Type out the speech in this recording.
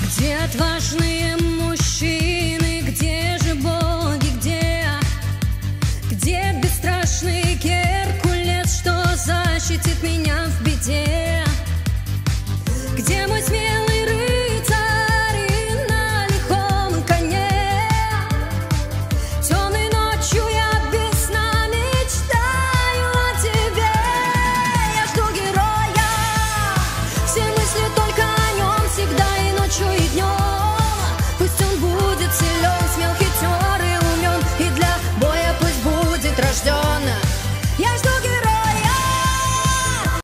Где отважные мужчины, где же боги, где бесстрашный Геркулес, что защитит меня?